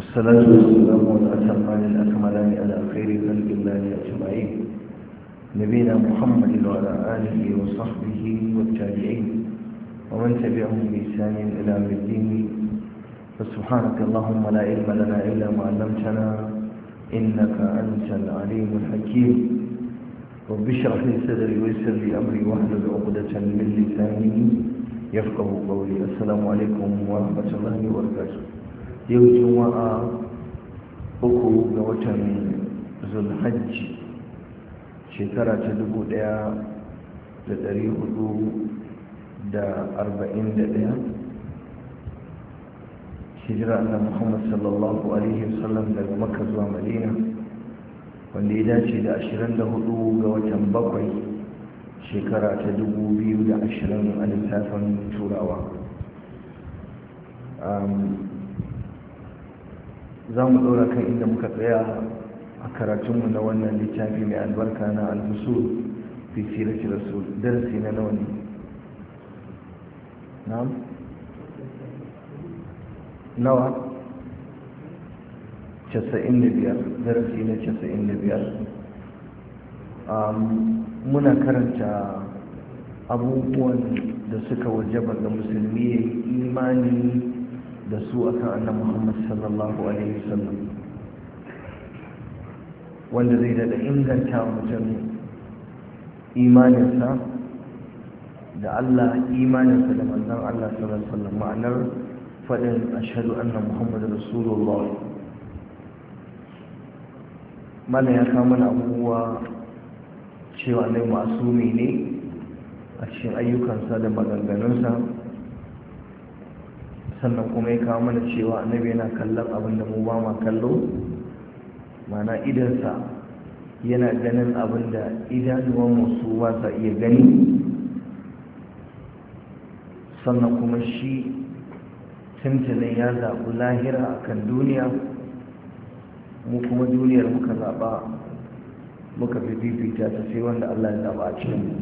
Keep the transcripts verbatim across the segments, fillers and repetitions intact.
والصلاة والسلام والأتمان الأكملان على خير خلق الله أجمعين نبينا محمد وعلى آله وصحبه والتابعين ومن تبعهم بإحسان إلى يوم الدين فسبحانك اللهم لا علم لنا إلا ما علمتنا إنك أنت العليم الحكيم رب اشرح لي صدري ويسر لي أمري واحلل عقدة من لساني يفقه قولي. السلام عليكم ورحمة الله وبركاته. yau juma'a uku ga watan zulhajji shekara ta dubu daya da dari hudu da arba'in da daya hijira annabi Muhammad sallallahu alaihi wasallam daga Makka zuwa Madina, wanda ya dace da ashirin da hudu ga watan bakwai shekara ta dubu biyu da ashirin a lissafin turawa. za mu ɗora kan inda muka tsaya a karatunmu na wannan littafi mai albarka na al-usul fi sirati rasul. darasi na nawa ne? na'am nawa? casa'in da biyar. darasi na casa'in da biyar. muna karanta abubuwan da suka wajaba ga musulmi ya yi imani da su akan annabi Muhammad sallallahu alaihi wasallam, wanda zai daɗa inganta mutum imaninsa da Allah, imaninsa da manzon Allah sallallahu alaihi wasallam. ma'anar faɗin ashhadu anna muhammadar rasulullah. mana ya kawo mana abubuwa cewa annabi masumi ne a cikin ayyukansa da maganganunsa, sannan kuma ya kawo mana cewa annabi yana kallon abin da mu ba ma kallo, mana idansa yana ganin abin da idanuwan su ba sa iya gani, sannan kuma shi tuntunin ya zaɓi lahira a kan duniya, mu kuma duniyar muka zaɓa muka fi fifita ta sai wanda Allah ya zaɓa a cikin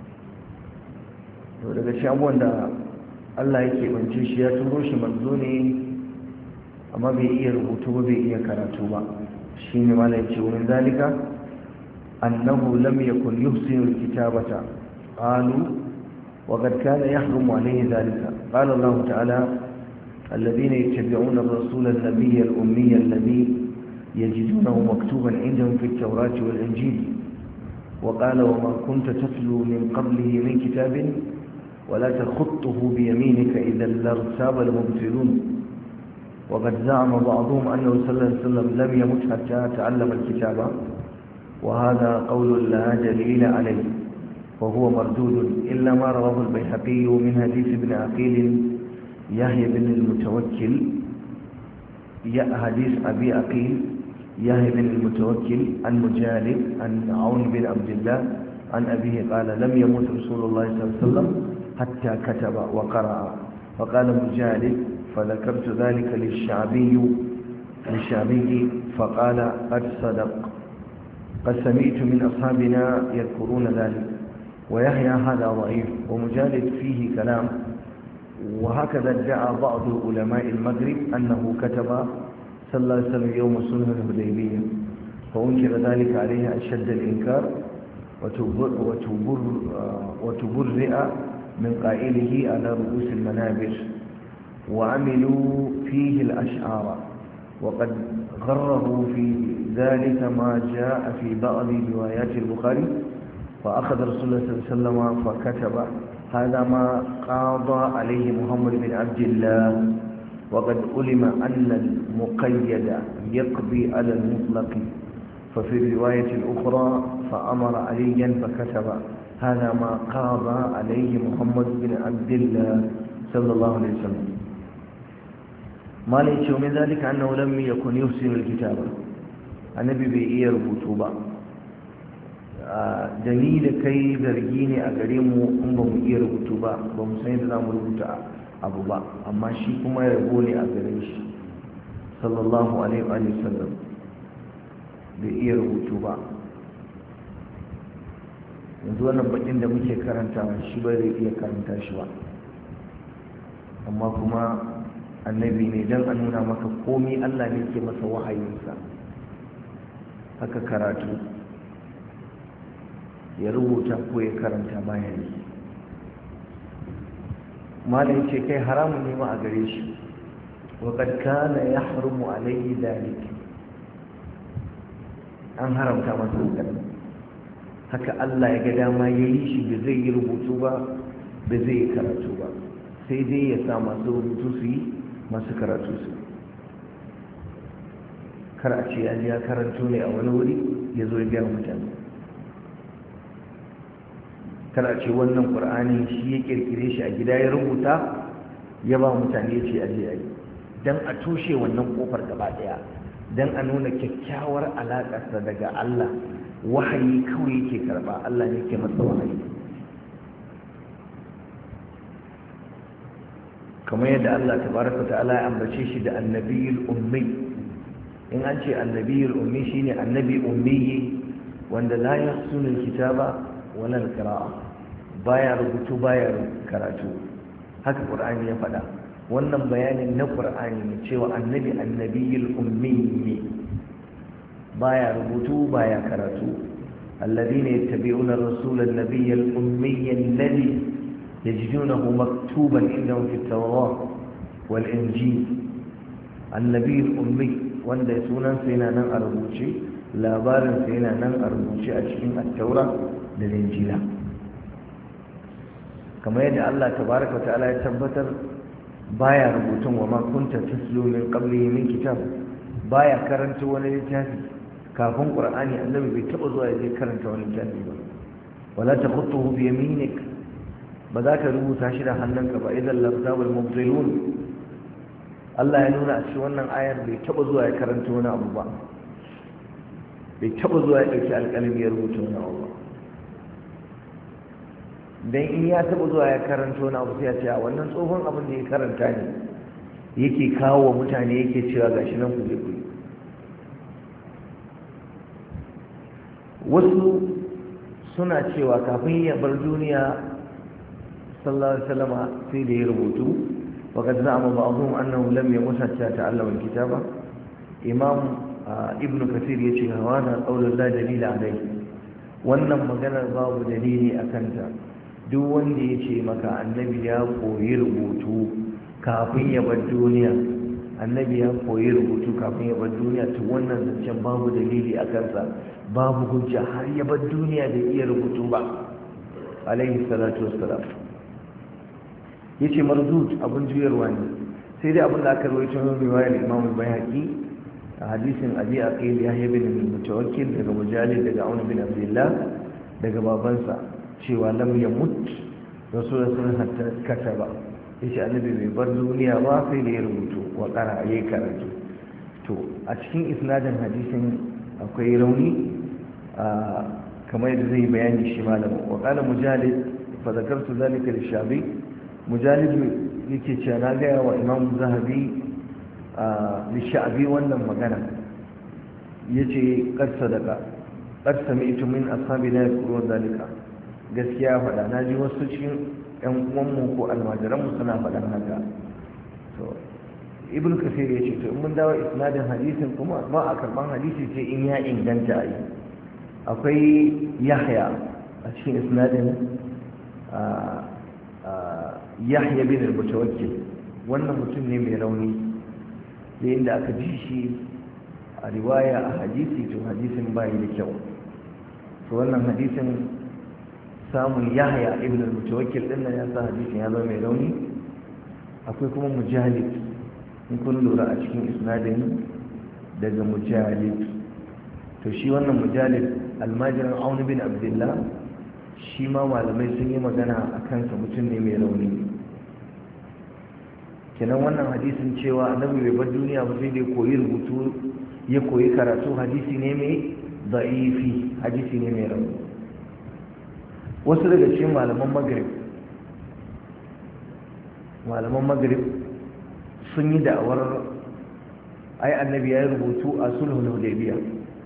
mu. daga cikin abubuwan da Allah yake bance shi, ya turo shi manzo ne amma bai iya rubutu ba, bai iya karatu ba. shine mala yace wurin zalika annahu lam yakun yuhsinu alkitabata qalu wa qad kana yahrumu alayhi zalika. qala Allah ta'ala alladhina yattabi'una ar-rasula an-nabiyya al-ummiyya alladhi yajidunahu maktuban 'indahum fi at-taurati wal-injil wa qala wa ma kunta tatlu min qablihi min kitabin ولا تخطه بيمينك إذا لارتاب المبطلون. وقد زعم بعضهم أنه صلى الله عليه وسلم لم يمت حتى تعلم الكتاب، وهذا قول لا دليل عليه وهو مردود، إلا ما رواه البيهقي من حديث ابن عقيل يحيى بن المتوكل يا حديث أبي عقيل يحيى بن المتوكل عن مجالد عن عون بن عبد الله عن أبيه قال لم يمت رسول الله صلى الله عليه وسلم حتى كتب وقرأ. فقال مجالد فذكرت ذلك للشعبي للشعبي فقال قد صدق، قد سمعت من أصحابنا يذكرون ذلك. ويحيى هذا ضعيف ومجالد فيه كلام. وهكذا ادعى بعض علماء المغرب أنه كتب صلى الله عليه وسلم يوم صلح الحديبية، فأنكر ذلك عليه أشد الإنكار وتبرئ من قائله على رؤوس المنابر، وعملوا فيه الأشعار. وقد غره في ذلك ما جاء في بعض روايات البخاري، فأخذ رسول الله صلى الله عليه وسلم فكتب هذا ما قاضى عليه محمد بن عبد الله. وقد علم أن المقيد يقضي على المطلق، ففي الرواية الأخرى فأمر عليا فكتب هذا ما قاضى عليه محمد بن عبد الله صلى الله عليه وسلم. ما ليش من ذلك أنه لم يكن يحسن الكتابة، النبي بإيه ربوتوبة. دليل كي ذرجيني أقريمه أمهم إيه ربوتوبة بمسين تدام ربوتا أبو با، أما شيكما يقولي أقريش صلى الله عليه وسلم بإيه ربوتوبة. yanzu wannan bakin da muke karanta shi ba zai iya karanta shi ba, amma kuma annabi ne don a nuna maka komi Allah ne ke masa wahayinsa. Haka karatu ya rubuta ko ya karanta bayan yi. Malam ce kai haramun ne ma a gare shi, waƙad kana ya haramu alaihi dalik, an haramta masa hankali. Haka Allah ya ga dama ya yi shi da zai yi rubutu ba, da zai yi karatu ba, sai dai ya sa masu rubutu su yi, masu karatu su. Kar a ce ya ji ya karanto ne a wani wuri ya zo ya biya mutane. Kar a ce wannan ƙur'ani shi ya ƙirƙire shi a gida ya rubuta ya ba mutane ya ce a je a yi, don a tushe wannan ƙofar gaba ɗaya, don a nuna kyakkyawar alaƙarsa daga Allah. Wahayi kawai yake karɓa, Allah ne ke masa wahayi. kamar yadda Allah tabaraka ta'ala ya ambace shi da annabiyul ummi. In an ce annabiyul ummi shine annabi ummi wanda la yahsunu alkitaba wala alqira'a, baya rubutu baya karatu. Haka Qur'ani ya faɗa. Wannan bayanin na Qur'ani ne cewa annabi annabiyul ummi ne, baya rubutu baya karatu. alladhina yattabi'una ar-rasula an-nabiyya al-ummiyya alladhi yajidunahu maktuban indahum fi at-tawrah wal-injil. annabi al-ummi wanda sunansa yana nan a rubuce, labarinsa yana nan a rubuce a cikin at-taura da injila. kamar yadda Allah tabaraka wa ta'ala ya tabbatar baya rubutun wa ma kunta taslu min qablihi min kitab, baya karanta wani littafi kafin Qur'ani. Annabi bai taba zuwa ya je karanta wani littafi ba. wala takhutuhu bi yaminik, ba za ka rubuta shi da hannunka ba, idan lartabul mubtilun. Allah ya nuna a cikin wannan ayar bai taba zuwa ya karanta wani abu ba, bai taba zuwa ya dauki alƙalami ya rubuta wani abu ba. dan in ya taba zuwa ya karanta wani abu sai ya ce a wannan tsohon abin da ya karanta ne yake kawo wa mutane yake cewa gashi nan ku je ku. Wasu suna cewa kafin ya bar duniya sallallahu alaihi wasallam sai da ya rubutu. وقد زعم بعضهم أنه لم يمس حتى تعلم الكتابة. إمام ابن كثير يشي هوانا قول لا دليل عليه. wannan maganar babu dalili a kanta. Duk wanda ya ce maka annabi ya koyi rubutu kafin ya bar duniya, annabi ya koyi rubutu kafin ya bar duniya, to wannan zancen babu dalili a kansa, babu hujja, har ya bar duniya da iya rubutu ba alaihi salatu wassalam. yace mardud abun juyarwa ne, sai dai abin da aka rawaito min riwayar Imam al-Baihaqi a hadisin Abi Aqil Yahya bin Mutawakkil daga Mujahid daga Aun bin Abdullah daga babansa cewa lam yamut Rasulullah sallallahu alaihi wasallam kataba, yace annabi bai bar duniya ba sai da ya rubutu wa qara yayi karatu. To a cikin isnadin hadisin akwai rauni kamar yadda zai bayani shi malamin. wa qala Mujahid fa zakartu dhalika lishabi. Mujahid yake cewa na gaya wa Imam Zahabi a lishabi wannan magana, yace qad sadaqa qad sami'tu min ashabina yaqulun dhalika. gaskiya faɗa na ji wasu cikin ƴan uwanmu ko almajiranmu suna faɗan haka. to Ibn Kathir ya ce to in mun dawo isnadin hadisin kuma ba a karban hadisi sai in ya inganta a yi. Akwai Yahya a cikin isnadin Yahya bin al-Mutawakkil, wannan mutum ne mai rauni, da inda aka ji shi a riwaya a hadisi to hadisin bai da kyau. to wannan hadisin samun Yahya ibn al-Mutawakkil din nan ya sa hadisin ya zama mai rauni. Akwai kuma Mujahid, in kun lura a cikin isnadin daga Mujahid, to shi wannan Mujahid almajirin Aun bin Abdullah, shi ma malamai sun yi magana a kansa mutum ne mai rauni. kenan wannan hadisin cewa annabi bai bar duniya ba sai dai koyi rubutu ya koyi karatu, hadisi ne mai da'ifi, hadisi ne mai rauni. wasu daga cikin malaman Maghrib malaman Maghrib sun yi da'awar ai annabi ya yi rubutu a sulhul Hudaybiyah,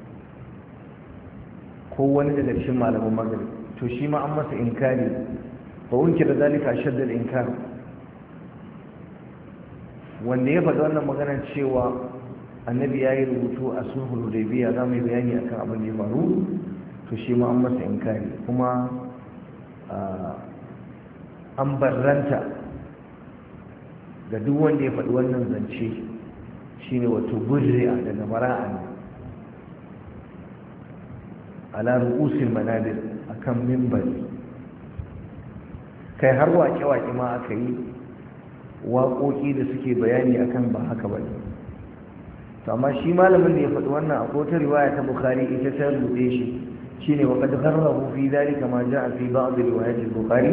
ko wani daga cikin malaman Maghrib, to shi ma an masa inkari, fa unkira zalika ashadda al-inkar. wanda ya faɗi wannan maganar cewa annabi ya yi rubutu a sulhul hudaybiya za mu yi bayani akan abin da ya faru to shi ma an masa inkari kuma an barranta ga duk wanda ya faɗi wannan zance shine wato burri'a daga mara'an ala ru'usil manabir akan mimbari kai har waƙe-waƙe ma aka yi waƙoƙi da suke bayani akan ba haka ba ne to amma shi malamin da ya faɗi wannan akwai wata riwaya ta bukhari ita ta rubuce shi shine wa qad gharrahu fi dhalika ma jaa fi ba'd riwayat al-bukhari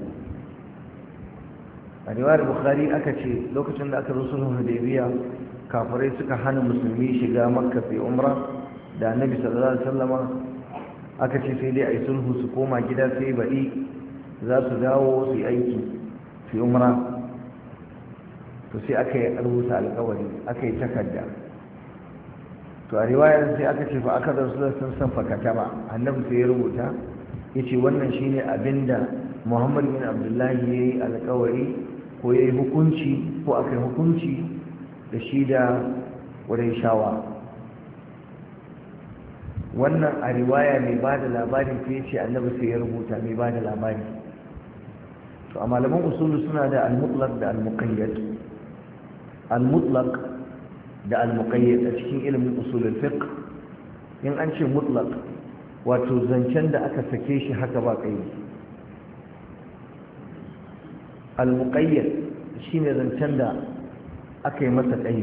a riwayar bukhari aka ce lokacin da aka zo sulhul hudaybiya kafirai suka hana musulmi shiga makka fi umra da annabi sallallahu alaihi wasallama aka ce sai dai ai sulhu su koma gida sai baɗi za su dawo su yi aiki fi umra to sai aka yi rubuta alƙawari aka yi takarda to a riwayar sai aka ce fa aka da su sun san fakata ba annabi sai ya rubuta yace wannan shine abinda Muhammad bin Abdullahi yayi alƙawari ko yayi hukunci ko aka yi hukunci da shi da Qurayshawa wannan a riwaya mai bada labarin sai yace annabi sai ya rubuta mai bada labari to a malaman usulu suna da al-mutlaq da al-muqayyad al-mutlaq da al-muqayyad a cikin ilimin usulul fiqh in an ce mutlaq wato zancen da aka sake shi haka ba kai al-muqayyad shine zancen da aka yi masa kai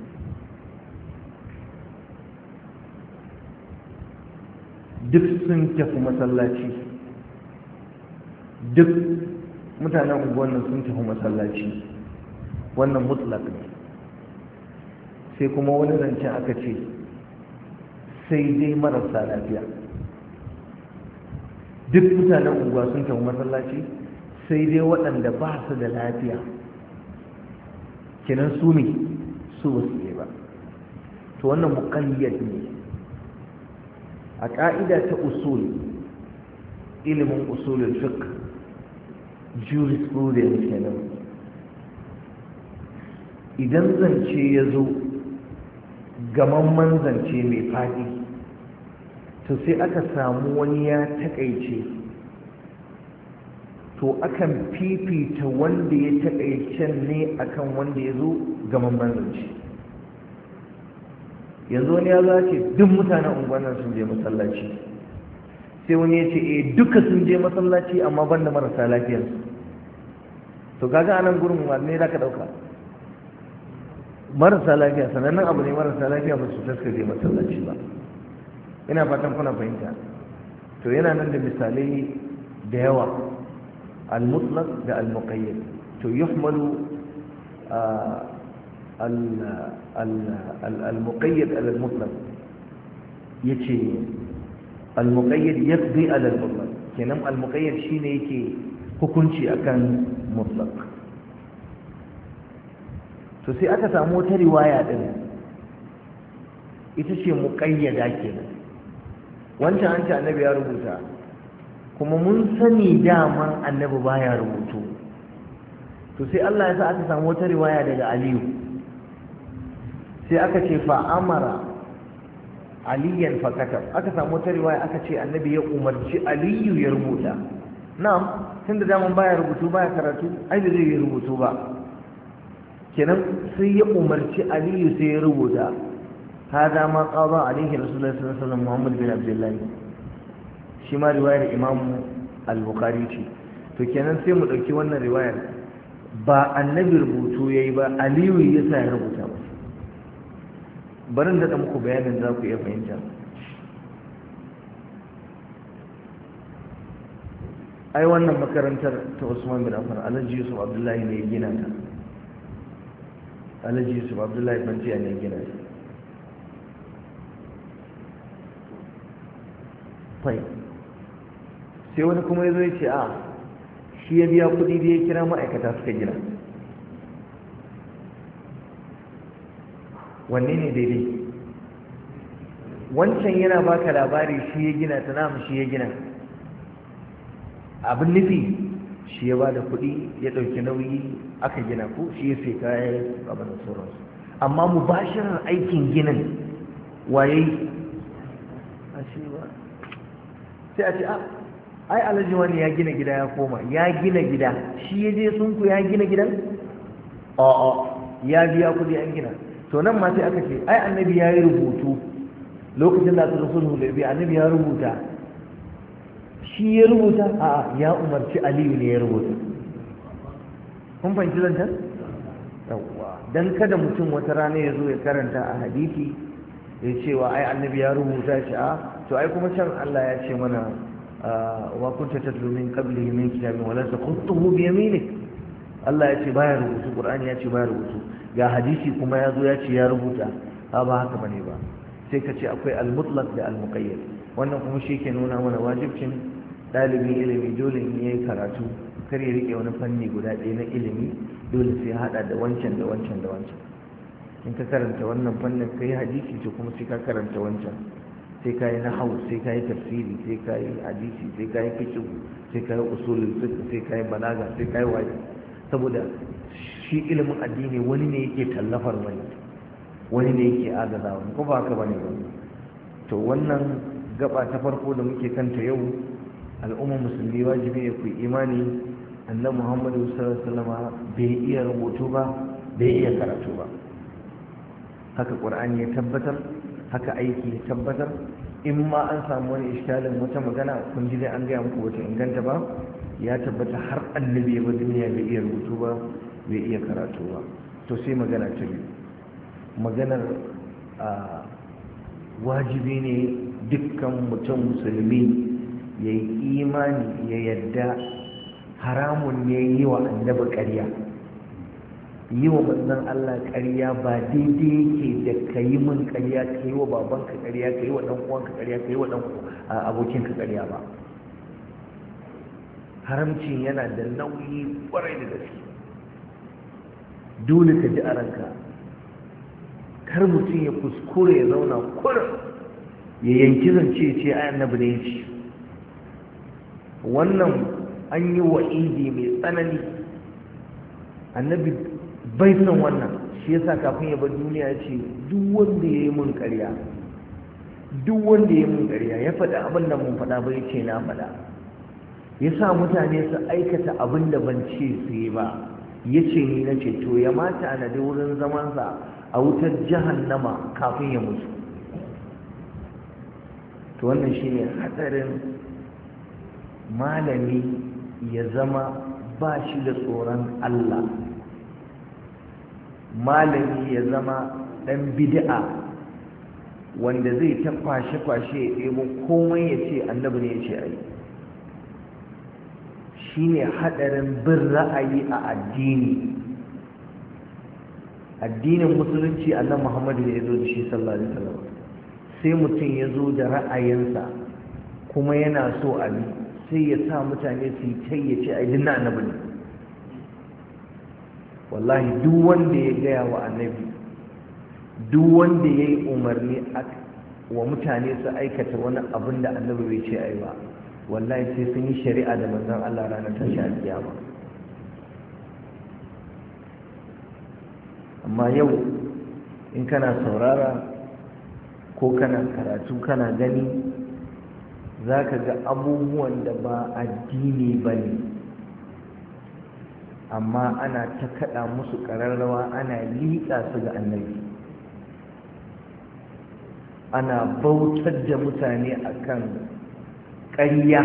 duk sun tafi masallaci duk mutanen unguwannin sun tafi masallaci wannan mutlaq ne sai kuma wani zancen aka ce sai dai marasa lafiya duk mutanen unguwa sun tafi masallaci sai dai waɗanda ba su da lafiya kenan su ne su wasu ne ba to wannan muqayyad ne a ƙa'ida ta usul ilimin usulul fiqh jurisprudence kenan idan zance ya zo gamamman zance mai faɗi to sai aka samu wani ya taƙaice to akan fifita wanda ya taƙaicen ne akan wanda ya zo gamamman zance yanzu wani ya za ce duk mutanen unguwannan sun je masallaci sai wani ya ce e duka sun je masallaci amma banda marasa lafiyarsu to kaga anan gurin wanne za ka ɗauka marasa lafiya sanannen abu ne marasa lafiya ba su taska je masallaci ba ina fatan kuna fahimta to yana nan da misalai da yawa al-mutlaq da al-muqayyad to yuhmalu al-muqayyad ala al-mutlaq yace al-muqayyad yaqdi ala al-mutlaq kenan al-muqayyad shine yake hukunci akan mutlaq to sai aka samu wata riwaya din ita ce muqayyada kenan wancan an ce annabi ya rubuta kuma mun sani daman annabi baya rubutu to sai Allah ya sa aka samu wata riwaya daga Aliyu sai aka ce fa amara aliyan fakatab aka samu wata riwaya aka ce annabi ya umarci Aliyu ya rubuta na'am tunda daman baya rubutu baya karatu ai da zai yi rubutu ba kenan sai ya umarci Aliyu sai ya rubuta hada ma qada alaihi rasulullahi sallallahu alaihi wasallam Muhammad bin Abdullah shi ma riwayar Imam al-Bukhari ce to kenan sai mu dauki wannan riwayar ba annabi rubutu yayi ba Aliyu ya sa ya rubuta ba barin da muku bayanin za ku iya fahimta ai wannan makarantar ta Usman bin Affan Alhaji Yusuf Abdullahi ne ya gina ta Alhaji Yusuf Abdullahi Bantiya ne ya gina ta fai sai wani kuma ya zo ya ce a shi ya biya kuɗi da ya kira ma'aikata suka gina wanne ne daidai wancan yana baka labari shi ya gina ta namu shi ya gina abin nufi shi ya bada kuɗi ya ɗauki nauyi aka gina ku shi ya sai kayan abin da sauransu amma mubashirar aikin ginin waye a shi ba sai a ce a ai alhaji wani ya gina gida ya koma ya gina gida shi ya je sun ku ya gina gidan a'a ya biya kuɗi an gina to nan ma sai aka ce ai annabi ya yi rubutu lokacin da aka zo sulhu da biya annabi ya rubuta shi ya rubuta a'a ya umarci aliyu ne ya rubuta kun fahimci zancen yawwa dan kada mutum wata rana ya zo ya karanta a hadisi ya cewa ai annabi ya rubuta shi a to ai kuma can Allah ya ce mana wa kunta tatlu min qablihi min kitabin wala taqutuhu bi yaminik Allah ya ce baya rubutu Qur'ani ya ce baya rubutu ga hadisi kuma ya zo ya ce ya rubuta ha ba haka bane ba sai ka ce akwai al-mutlaq da al-muqayyad wannan kuma shi ke nuna mana wajibcin dalibin ilimi dole in yayi karatu kar ya rike wani fanni guda ɗaya na ilimi dole sai hada da wancan da wancan da wancan in ka karanta wannan fannin kai hadisi to kuma sai ka karanta wancan sai ka yi nahwu sai ka yi tafsiri sai ka yi hadisi sai ka yi fiqh sai ka yi usulul fiqh sai ka yi balaga sai ka yi wajibi saboda shi ilimin addini wani ne yake tallafar wani wani ne yake agaza wani ko ba haka bane ba to wannan gaba ta farko da muke kanta yau al'ummar musulmi wajibi ne ku imani annabi Muhammadu sallallahu alaihi wasallam bai iya rubutu ba bai iya karatu ba haka qur'ani ya tabbatar haka aiki ya tabbatar in ma an samu wani iskalin wata magana kun ji dai an gaya muku wata inganta ba ya tabbata har annabi ba duniya bai iya rubutu ba bai iya karatu ba to sai magana ta biyu maganar wajibi ne dukkan mutum musulmi ya yi imani ya yadda haramun ne yi wa annabi ƙarya yi wa manzon Allah ƙarya ba daidai yake da ka yi min ƙarya ka yi wa babanka ƙarya ka yi wa ɗan uwanka ƙarya ka yi wa ɗan abokinka ƙarya ba haramcin yana da nauyi ƙwarai da gaske dole ka ji a ranka kar mutum ya kuskure ya zauna kurin ya yanki zance ce ai annabi ne ya ce wannan an yi wa'idi mai tsanani annabi bai san wannan shi yasa kafin ya bar duniya ya ce duk wanda ya yi mun ƙarya duk wanda ya yi mun ƙarya ya faɗa abin da mun faɗa bai ce na faɗa ya sa mutane su aikata abin da ban ce su yi ba ya ce ni na ce to ya mata na da wurin zamansa a wutar jahannama kafin ya mutu to wannan shine hatsarin malami ya zama ba shi da tsoron Allah malami ya zama ɗan bid'a wanda zai ta kwashe-kwashe ya ɗebo komai ya ce annabi ne ya ce a yi shi ne haɗarin bin ra'ayi a addini addinin musulunci annan muhammadu ne ya zo da shi sallallahu alaihi wasallam sai mutum ya zo da ra'ayinsa kuma yana so a bi sai ya sa mutane su yi tai ya ce a yi na annabi ne wallahi duk wanda ya gaya wa annabi duk wanda ya yi umarni wa mutane su aikata wani abin da annabi bai ce a yi ba wallahi sai sun yi shari'a da manzon Allah ranar tashi alkiyama amma yau in kana saurara ko kana karatu kana gani za ka ga abubuwan da ba addini ba ne amma ana ta kaɗa musu ƙararrawa ana liƙa su ga annabi ana bautar da mutane akan ƙarya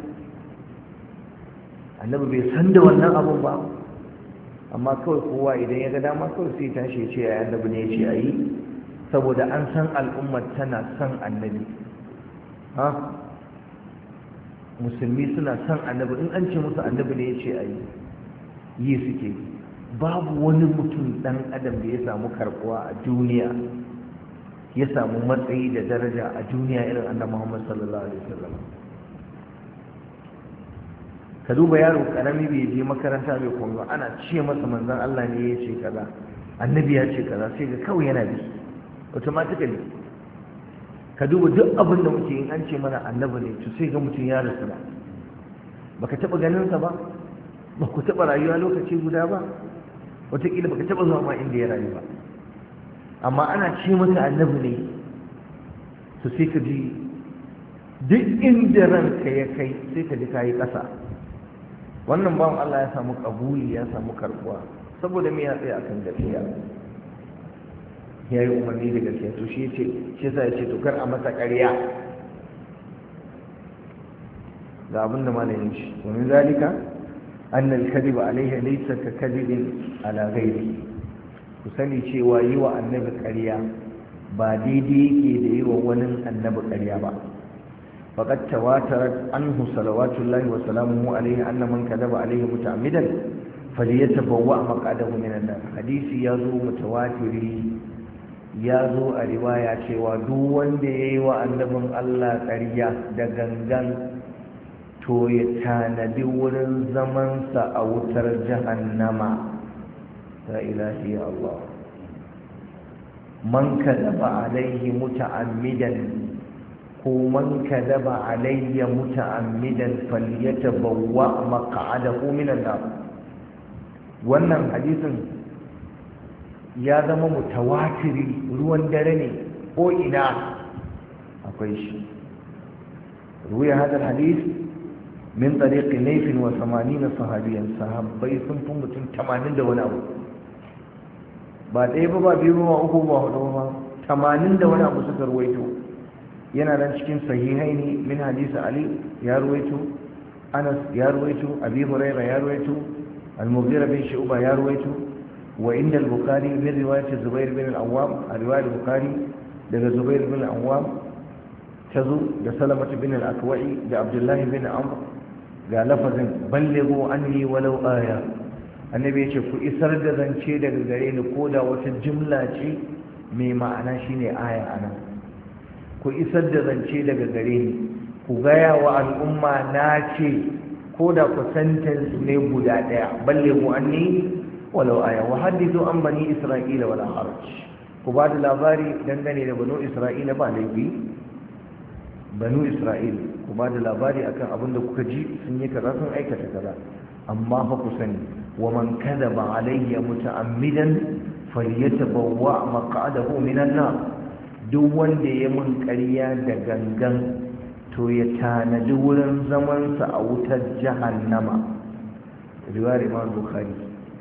annabi bai san da wannan abun ba amma kawai kowa idan ya ga dama kawai sai tashi ya ce ya annabi ne ya ce a yi saboda an san al'ummar tana son annabi ha musulmi suna son annabi in an ce musu annabi ne ya ce a yi yi suke babu wani mutum ɗan adam da ya samu karɓuwa a duniya ya samu matsayi da daraja a duniya irin annabi Muhammad sallallahu alaihi wasallam ka duba yaro karami bai je makaranta bai kuma ana ce masa manzon Allah ne ya ce kaza annabi ya ce kaza sai ga kawai yana bi automatically ka duba duk abin da muke yin an ce mana annabi ne to sai ga mutum ya rasu ba baka taba ganin sa ba ba ku taɓa rayuwa lokaci guda ba wataƙila ba ka taɓa zuwa ma inda ya rayu ba amma ana ce masa annabi ne to sai ka ji duk inda ranka ya kai sai ka ji ka yi ƙasa. Wannan bawan Allah ya samu ƙabuli ya samu karɓuwa saboda me ya tsaya akan gaskiya ya yi umarni da gaskiya to shi ce shi yasa ya ce to kar a masa ƙarya ga abin da malamin shi ومن ذلك أن الكذب عليه ليس ككذب على غيره ku sani cewa yi wa annabi ƙarya ba daidai yake da yi wa wani annabi ƙarya ba faqad tawatarat anhu salawatullahi wa salamuhu alayhi anna man kadaba alayhi muta'ammidan falyatabawwa maq'adahu minan nar hadisi yazo mutawatiri yazo a riwaya cewa duk wanda yayi wa annabin Allah ƙarya da gangan to ya tanadi wurin zamansa a wutar jahannama la ilaha illa Allah man kadaba alayhi muta'ammidan ko man kadaba alayya muta'ammidan falyatabawwa maq'adahu minan nar wannan hadisin ya zama mutawatiri ruwan dare ne ko ina akwai shi ruwaya hadal hadith min tariqi nayf wa thamanina sahabiyan sahabbai sun fi mutum tamanin da wani abu ba ɗaya ba ba biyu ba uku ba hudu ba tamanin da wani abu suka ruwaito yana nan cikin sahihaini min hadisi ali ya ruwaito anas ya ruwaito abi hurairah ya ruwaito al-mughira bin shu'ba ya ruwaito wa inda al-bukhari min riwayat zubair bin al-awwam a riwayat bukhari daga zubair bin al-awwam tazo da salamah bin al-akwai da abdullah bin amr ga lafazin ballighu anni walau aya annabi ya ce ku isar da zance daga gare ni ko da wata jimla ce mai ma'ana shine aya anan ku isar da zance daga gare ni ku gaya wa al'umma na ce ko da ku sentence ne guda daya balle mu anni walau aya wa hadithu an bani isra'ila wala haraj ku ba da labari dangane da banu isra'ila ba laifi banu isra'ila ku ba da labari akan abin da kuka ji sun yi kaza sun aikata kaza amma fa ku sani wa man kadaba alayya muta'ammidan falyatabawwa maq'adahu minan nar duk wanda ya mun ƙarya da gangan to ya tanadi wurin zamansa a wutar jahannama riwayar Imam Bukhari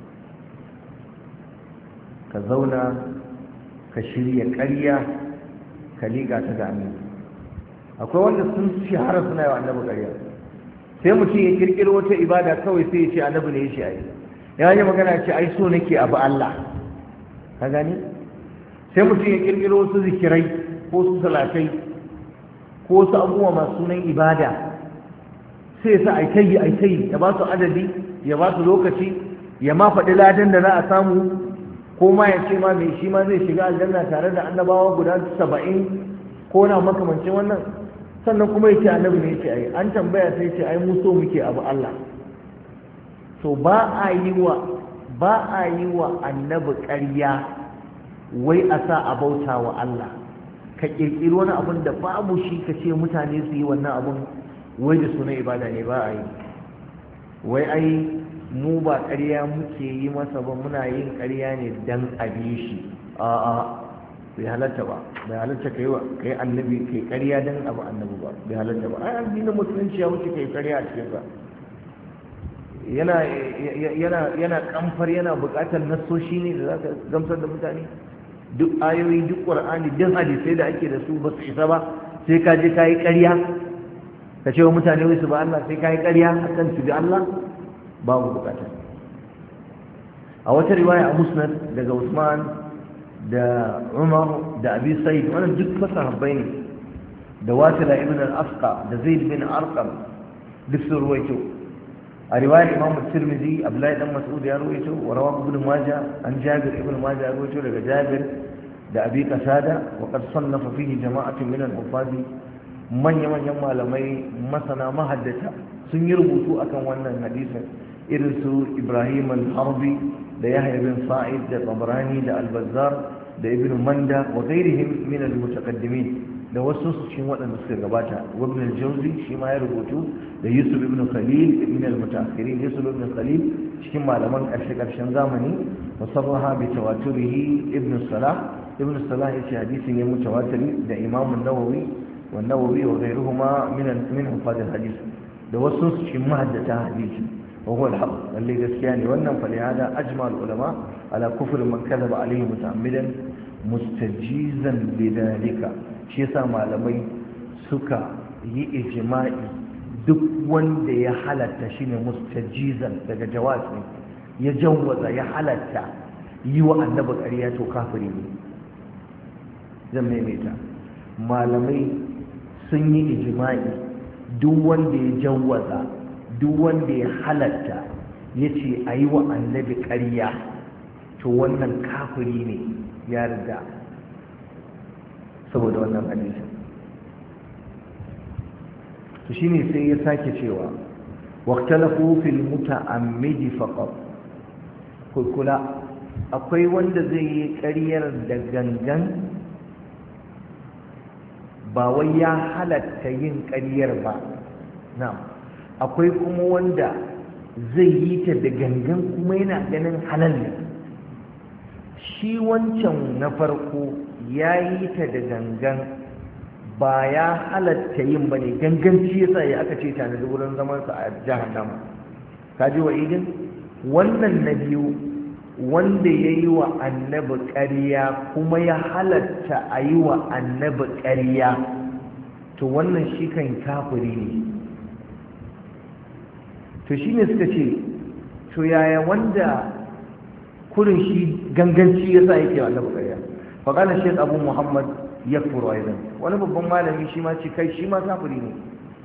ka zauna ka shirya ƙarya ka liƙa ta ga annabi akwai wanda sun shahara suna yawa annabi ƙarya sai mutum ya kirkiro wata ibada kawai sai ya ce annabi ne ya ce ai ya yi magana ce ai so nake abu Allah ka gani sai mutum ya kirkiro wasu zikirai ko su salatai ko wasu abubuwa masu sunan ibada sai sa ai tayi ai tayi ya ba su adadi ya ba su lokaci ya ma faɗi ladan da za a samu ko ma ya ce ma mai shi ma zai shiga aljanna tare da annabawa guda saba'in ko na makamancin wannan sannan kuma ya ce annabi ne ya ce ai an tambaya sai ce ai mu so muke abu Allah to ba a yi wa ba a yi wa annabi ƙarya wai a sa a bauta wa Allah ka ƙirƙiri wani abun da babu shi ka ce mutane su yi wannan abun wai da sunan ibada ne ba a yi wai ai mu ba ƙarya muke yi masa ba muna yin ƙarya ne dan a bi shi a'a bai halatta ba bai halatta kai wa kai annabi kai ƙarya dan abu annabi ba bai halatta ba ai addinin musulunci ya wuce kai ƙarya a cikin sa yana yana yana kamfar yana buƙatar nassoshi ne da zaka gamsar da mutane duk ayoyi duk qur'ani duk hadisai da ake da su ba su isa ba sai ka je kai ƙarya ka ce wa mutane wai su ba Allah sai kai ƙarya akan su bi Allah babu buƙata a wata riwaya a musnad daga Usman da Umar da Abi Sa'id wannan duk sahabbai ne da Wasila ibn al-Asqa da Zaid bin Arqam duk sun ruwaito a riwayar Imam Tirmidhi Abdullah dan Mas'ud ya ruwaito wa rawahu Ibn Majah an Jabir ibn Majah ya ruwaito daga Jabir da Abi Qatada wa qad sannafa fihi jama'atun min al-hufaz manya manyan malamai masana mahaddata sun yi rubutu akan wannan hadisin irin su Ibrahim al-Harbi da Yahya bin Sa'id da Tabrani da Al-Bazzar da ibn manda wa ghairihim min al-mutaqaddimin da wasu su cikin waɗanda suka gabata wa ibn al-jawzi shi ma ya rubutu da yusuf ibn khalil min al-mutaakhirin yusuf ibn khalil cikin malaman ƙarshe ƙarshen zamani wa sabaha bi tawaturihi ibn salah ibn salah yace hadisin ya mutawatiri da imam an-nawawi wa an-nawawi wa ghayruhuma min min hufaz al-hadith da wasu su cikin mahaddata hadisi wa huwa al-haqq lalle gaskiya ne wannan fa hada ajma al-ulama ala kufr man kadhaba alayhi muta'ammidan mustajizan lidhalika shi yasa malamai suka yi ijma'i duk wanda ya halatta shine mustajizan daga jawaz ne ya jawwaza ya halatta yi wa annabi ƙarya to kafiri ne zan maimaita malamai sun yi ijma'i duk wanda ya jawwaza duk wanda ya halatta ya ce a yi wa annabi ƙarya to wannan kafiri ne ya riga saboda wannan hadisin to shine sai ya sake cewa waqtalafu fil muta'ammidi faqat kula akwai wanda zai yi ƙaryar da gangan ba wai ya halatta yin ƙaryar ba na'am akwai kuma wanda zai yi ta da gangan kuma yana ganin halal ne shi wancan na farko ya yi ta da gangan ba ya halatta yin ba ne ganganci yasa ya aka ce tare da wurin zamansa a jahannama ka ji wa idin wannan na biyu wanda ya yi wa annabi ƙarya kuma ya halatta a yi wa annabi ƙarya to wannan shi kan kafiri ne to shi ne suka ce to yaya wanda kurin shi ganganci ya sa yake wa annabi ƙarya faƙalar shek abu muhammad ya furo aizan wani babban malami shi ma ce kai shi ma kafiri ne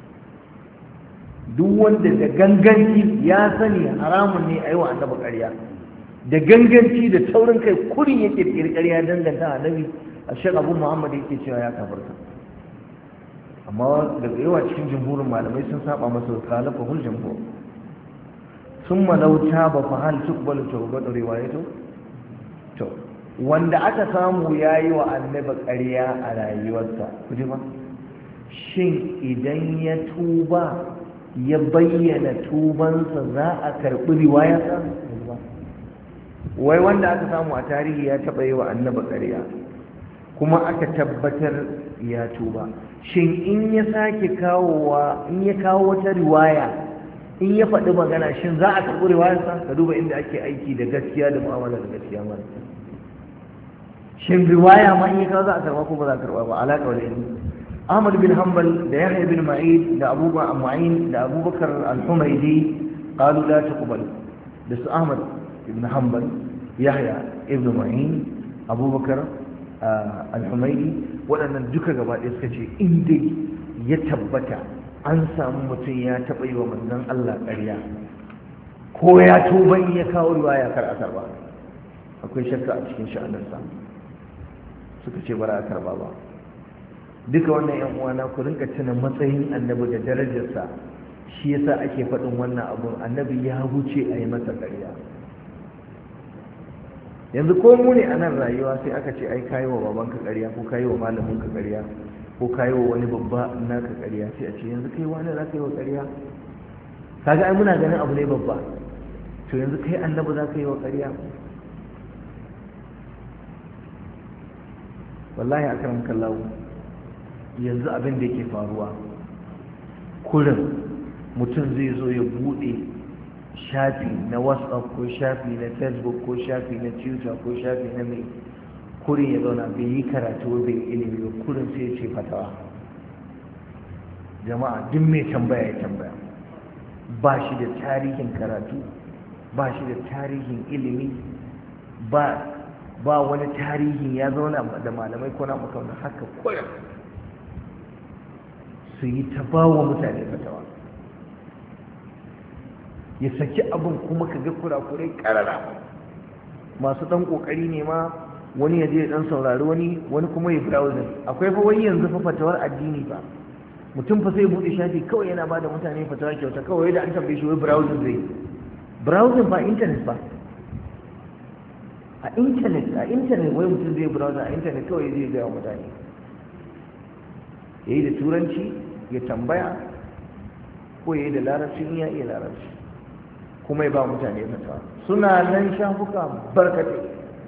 duk wanda da ganganci ya sani haramun ne a yi wa annabi ƙarya da ganganci da taurin kai kurin yake ƙirƙiri ƙarya danganta annabi a shek abu muhammad yake cewa ya kafarta amma daga yawa cikin jumhurin malamai sun saba masa khalafa hul jumhur ثم لو تاب فهل تقبل توبته روايته to wanda aka samu yayi wa annabi ƙarya a rayuwarsa kuje ba shin idan ya tuba ya bayyana tubansa za a karɓi riwayarsa wai wanda aka samu a tarihi ya taɓa yi wa annabi ƙarya kuma aka tabbatar ya tuba shin in ya sake kawowa in ya kawo wata riwaya in ya faɗi magana shin za a karɓi riwayarsa ka duba inda ake aiki da gaskiya da mu'amala da gaskiya ma shin riwaya ma in ya kawo za a karɓa ko ba za a karɓa ba alaƙa wal ilmi Ahmad bin Hanbal da Yahya bin Ma'in da Abu Ma'in da Abubakar al-Humaydi qalu la tuqbal da su Ahmad ibn Hanbal Yahya ibn Ma'in Abubakar al-Humaydi waɗannan duka gaba ɗaya suka ce in dai ya tabbata an samu mutum ya taɓa yi wa manzon Allah ƙarya ko ya tuba in ya kawo riwaya kar a karba akwai shakka a cikin sha'anarsa suka ce bara a karba ba duka wannan yan uwana ku rinka tuna matsayin annabi da darajarsa shi yasa ake faɗin wannan abun annabi ya huce a yi masa ƙarya yanzu ko mu ne a nan rayuwa sai aka ce ai kayi wa babanka ƙarya ko kayi wa malaminka ƙarya ko kayi wa wani babba naka ƙarya sai a ce yanzu kai wani za ka yi wa ƙarya kaga ai muna ganin abu ne babba to yanzu kai annabi za ka yi wa ƙarya wallahi akan kallahu yanzu abin da yake faruwa kurin mutum zai zo ya buɗe shafi na whatsapp ko shafi na facebook ko shafi na twitter ko shafi na mai kurin ya zauna bai yi karatu bai ilimi ba kurin sai ya ce fatawa jama'a duk mai tambaya ya tambaya ba shi da tarihin karatu ba shi da tarihin ilimi ba ba wani tarihin ya zauna da malamai ko na makauna haka koyar su yi ta ba wa mutane fatawa ya saki abin kuma ka ga kurakurai karara masu ɗan ƙoƙari ne ma wani ya je dan saurari wani wani kuma ya browsing akwai fa wai yanzu fa fatawar addini ba mutum fa sai bude shafi kawai yana bada mutane fatawa kyauta kawai da an tambaye shi wai browsing zai browsing ba internet ba a intanet a intanet wai mutum zai browser a intanet kawai zai gaya mutane ya yi da turanci ya tambaya ko ya yi da larabci in ya iya larabci kuma ya ba mutane fatawa. Suna nan shafuka barkatai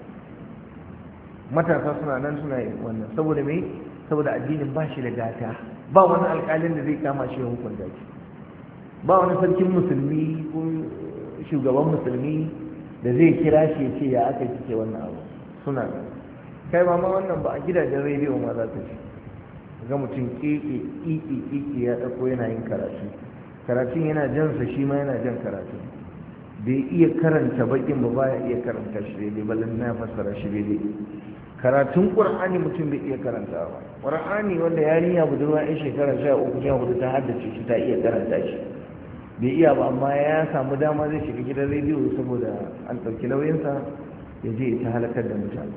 matasa suna nan suna yin wannan saboda me saboda addinin ba shi da gata, ba wani alƙalin da zai kama shi ya hukunta shi, ba wani sarkin musulmi ko shugaban musulmi da zai kira shi ya ce ya aka kike wannan abu. Suna kai ma wannan ba a gidajen rediyo ma za ta ci ga mutum keke keke keke ya dauko yana yin karatu karatun yana jansa shi ma yana jan karatu bai iya karanta bakin ba baya iya karanta shi daidai balin na fassara shi daidai. Karatun qur'ani mutum bai iya karanta ba, qur'ani wanda yarinya budurwa yan shekara sha uku sha hudu ta haddace shi ta iya karanta shi bai iya ba, amma ya samu dama zai shiga gidan rediyo saboda an ɗauki nauyinsa ya je ta halakar da mutane.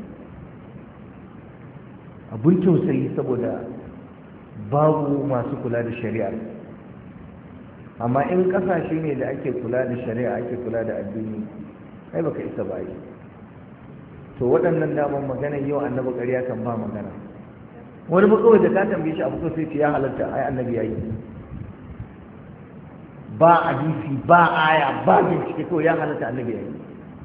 Abun tausayi saboda babu masu kula da shari'a, amma in ƙasashe ne da ake kula da shari'a ake kula da addini ai baka isa ba yi. To waɗannan daman magana yau annabi ƙarya kan ba magana. Wani ba kawai da ka tambaye shi abu ko sai ya halatta ai annabi yayi, ba hadisi ba aya ba bincike kawai ya halatta annabi yayi.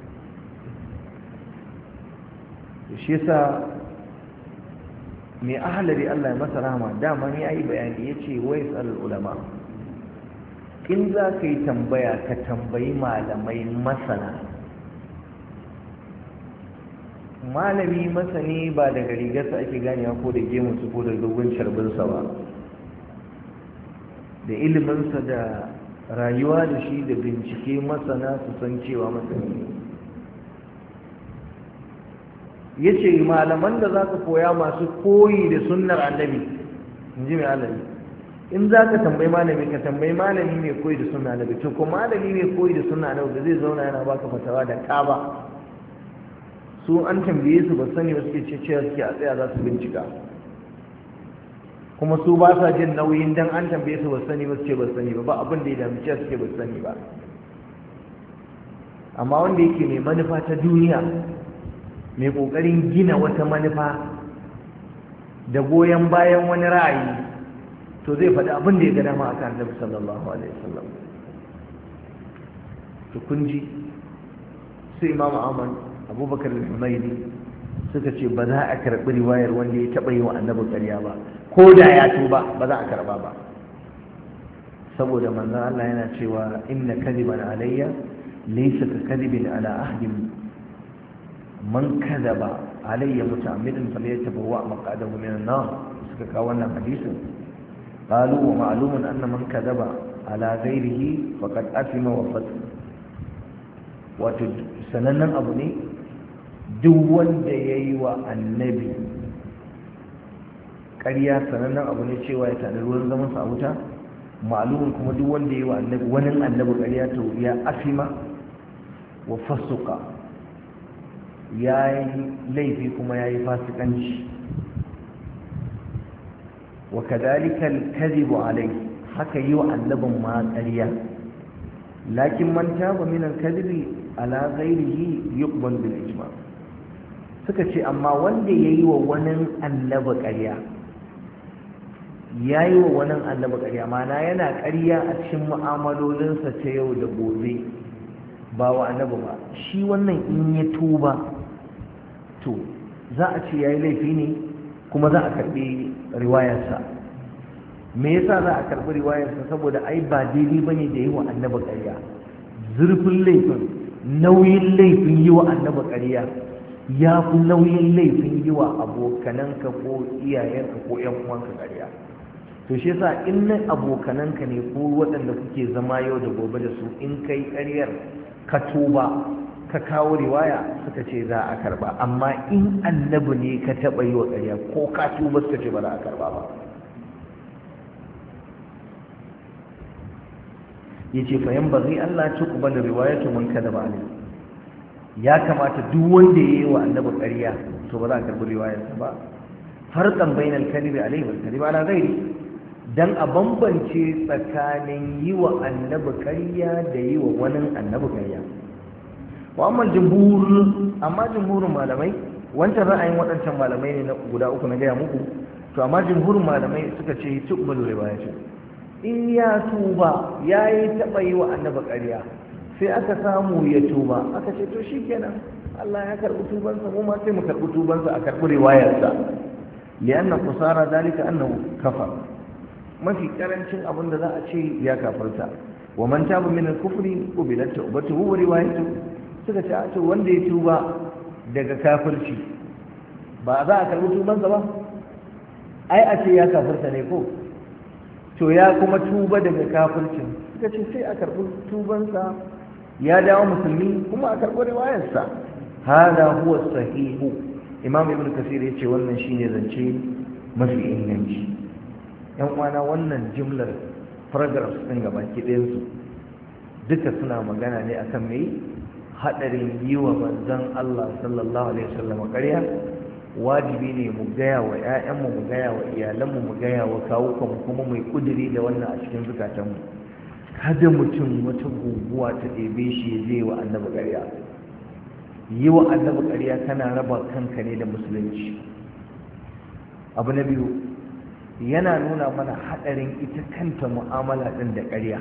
Shi yasa mai ahalari Allah ya masa rahama dama ya yi bayani ya ce wai tsarar ulama in za ka yi tambaya ka tambayi malamai masana. Malami masani ba daga rigarsa ake ganewa ko da gemunsu ko da dogon sharbinsa ba, da iliminsa da rayuwa da shi da bincike masana su san cewa masani. Ya ce malaman da za ka koya masu koyi da sunnar annabi, in ji mai alabi, in za ka tambayi malami ka tambayi malami mai koyi da sunnar annabi, to ko malami mai koyi da sunnar annabi da zai zauna yana baka fatawa da ka ba. Su an tambaye su ba sani ba suke ce cewa suke a tsaya za su bincika, kuma su ba sa jin nauyin dan an tambaye su ba sani ba suke ba sani ba, ba abin da ya dami cewa suke ba sani ba. Amma wanda yake mai manufa ta duniya, mai ƙoƙarin gina wata manufa da goyon bayan wani ra'ayi, to zai faɗi abin da ya ga dama akan Annabi sallallahu alaihi wasallam. To kun ji sai Imam Ahmad Abubakar al-Humaydi suka ce ba za a karɓi riwayar wanda ya taɓa yi wa Annabi ƙarya ba, ko da ya tuba ba za a karɓa ba, saboda manzon Allah yana cewa inna kadiban alayya laysa ka kadibin ala ahdin man kadaba alayya muta'ammidan falyatabawwa maq'adahu minan nar. Suka kawo wannan hadisin, qalu wa ma'lumun anna man kadaba ala ghayrihi faqad athima wa fat. Wato sanannen abu ne duk wanda yayi wa annabi ƙarya, sanannen abu ne cewa ya tana ruwan zaman sa a wuta. Ma'lumun kuma duk wanda yayi wa annabi wani annabi ƙarya to ya athima wa fasuqa, ya yi laifi kuma ya yi fasikanci. Wa kadhalika al-kadhibu alayhi, haka yi wa annabin ma ƙarya. Lakin man taba min al-kadhibi ala ghayrihi yuqbal bil ijma'. Suka ce amma wanda yayi wa wani annabi ƙarya, yayi wa wani annabi ƙarya, mana yana ƙarya a cikin mu'amalolinsa ta yau da gobe ba wa annabi ba, shi wannan in ya tuba to za a ce ya yi laifi ne kuma za a karɓi riwayarsa. Me yasa za a karɓi riwayarsa? saboda ai ba daidai ba ne da yi wa annaba ƙarya. Zurfin laifin, nauyin laifin yi wa annaba ƙarya ya fi nauyin laifin yi wa abokananka ko iyayenka ko ƴan uwanka ƙarya. To shi yasa in na abokananka ne ko waɗanda kuke zama yau da gobe da su, in kai ƙaryar ka tuba ka kawo riwaya suka ce za a karba, amma in annabi ne ka taɓa yi wa ƙarya ko ka tuba suka ce ba za a karba ba. ya ce fayan ba zai Allah ci kuma da riwayatu man kada ba ne, ya kamata duk wanda ya yi wa annabi ƙarya to ba za a karbi riwayarsa ba. farqan bainal kadhibi alayhi wal kadhibi ala ghairi, dan a bambance tsakanin yi wa annabi ƙarya da yi wa wani annabi ƙarya. wa amma jumhur amma jumhurin malamai wancan ra'ayin waɗancan malamai ne na guda uku na gaya muku to amma jumhurin malamai suka ce tuqbalu riwayatu in ya tuba yayi taba yi wa annabi ƙarya sai aka samu ya tuba aka ce to shikenan Allah ya karbi tubansa mu ma sai mu karbi tubansa a karbi riwayarsa lianna qusara dalika annahu kafar mafi karancin abin da za a ce ya kafirta wa man taba min al-kufri qubilat tawbatuhu wa riwayatuhu suka ce a ce wanda ya tuba daga kafirci ba za a karbi tubansa ba ai a ce ya kafirta ne ko to ya kuma tuba daga kafircin suka ce sai a karbi tubansa ya dawo musulmi kuma a karbi riwayarsa hada huwa sahihu imam ibn kasir yace wannan shine zance mafi inganci yan uwana wannan jimlar paragraphs din gaba ki su duka suna magana ne akan mai hadarin yi wa manzon Allah sallallahu alaihi wasallam ƙarya wajibi ne mu gaya wa ƴaƴanmu mu gaya wa iyalanmu mu gaya wa kawukanmu kuma mai kudiri da wannan a cikin zukatanmu kada mutum wata guguwa ta ɗebe shi ya je wa annabi ƙarya yi wa annabi ƙarya kana raba kanka ne da musulunci. Abu na biyu yana nuna mana haɗarin ita kanta mu'amala ɗin da ƙarya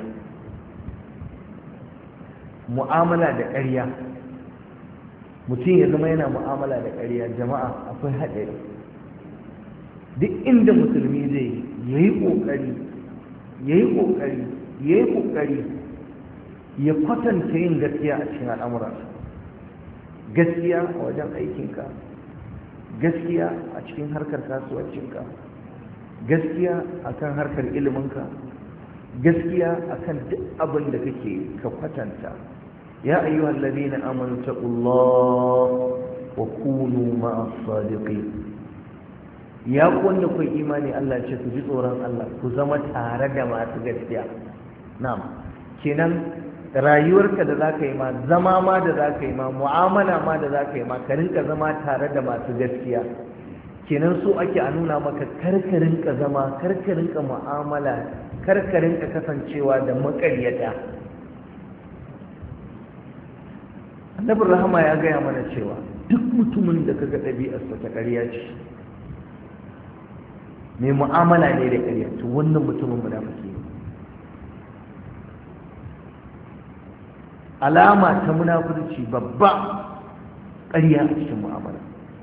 mu'amala da ƙarya mutum ya zama yana mu'amala da ƙarya jama'a akwai haɗari. Duk inda musulmi zai ya yi ƙoƙari ya yi ƙoƙari ya yi ƙoƙari ya kwatanta yin gaskiya a cikin al'amuransa, gaskiya a wajen aikinka, gaskiya a cikin harkar kasuwancinka, gaskiya akan harkar iliminka, gaskiya akan duk abin da kake ka kwatanta. ya ayyuhal ladina amanu taqullaha wa kunu ma'as sadiqin, ya ku wanda ku imani Allah ce ku ji tsoron Allah ku zama tare da masu gaskiya. Na'am, kenan rayuwarka da za ka yi ma, zama ma da za ka yi ma, mu'amala ma da za ka yi ma, ka rinka zama tare da masu gaskiya. Kenan so ake a nuna maka karka rinka zama, karka rinka mu'amala, karka rinka kasancewa da maƙaryata. Annabin rahama ya gaya mana cewa duk mutumin da kaga ɗabi'arsa ta ƙarya ce, mai mu'amala ne da ƙarya, to wannan mutumin munafiki ne. Alama ta munafurci babba ƙarya a cikin mu'amala.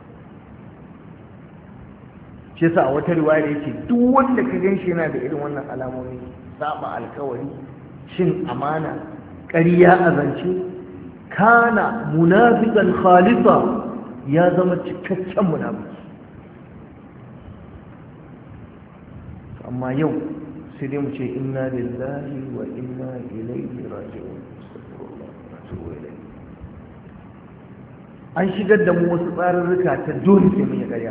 Shi yasa a wata riwaya yake duk wanda ka ganshi yana da irin wannan alamomi, saba alkawari, cin amana, ƙarya a zance, kana munafiqan khalisa, ya zama cikakken munafiki. Amma yau sai dai mu ce inna lillahi wa inna ilaihi raji'un. An shigar da mu wasu tsarurruka ta dole sai mun yi ƙarya,